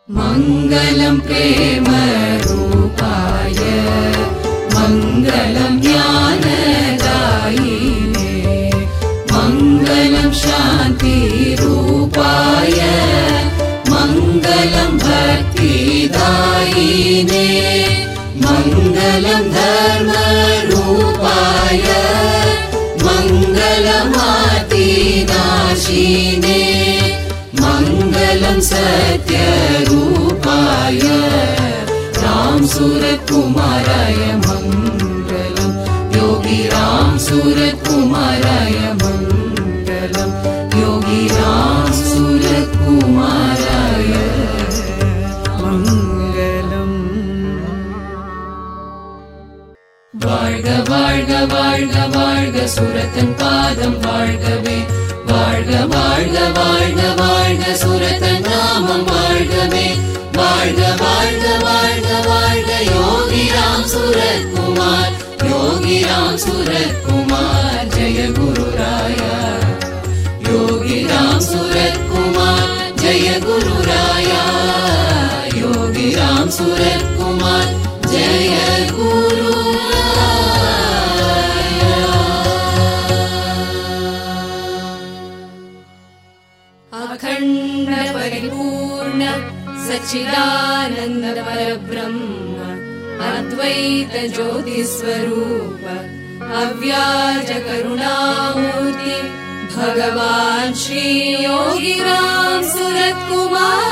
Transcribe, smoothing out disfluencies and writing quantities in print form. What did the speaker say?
मङ्गलं प्रेम रूपाय मङ्गलं ज्ञानदायिने मङ्गलं शान्ति रूपाय मङ्गलं भक्तिदायिने मङ्गलं धर्म रूपाय मङ्गलमातिनाशिने मङ्गलं सत्यरूपाय राम सूरत कुमाराय मङ्गलं योगी राम सूरत कुमाराय मङ्गलं योगी राम सूरत कुमाराय मङ्गलम् வாழ்க வாழ்க வாழ்க வாழ்க சுரத்தன் பாதம் வாழ்கவே வாழ்க வாழ்க வாழ்க வாழ்க சுரத்தன் நாமம் வாழ்கவே வாழ்க வாழ்க வாழ்க வாழ்க யோகி ராம் सूरत कुमार योगी राम सूरत कुमार जय गुरु राया योगी राम सूरत कुमार जय गुरु राया योगी राम सूरत कुमार जय गुरु अखंड परिपूर्ण सच्चिदानंद परब्रह्म अद्वैत ज्योति स्वरूप अव्याज करुणामूर्ति भगवान श्री योगी राम सूरत कुमार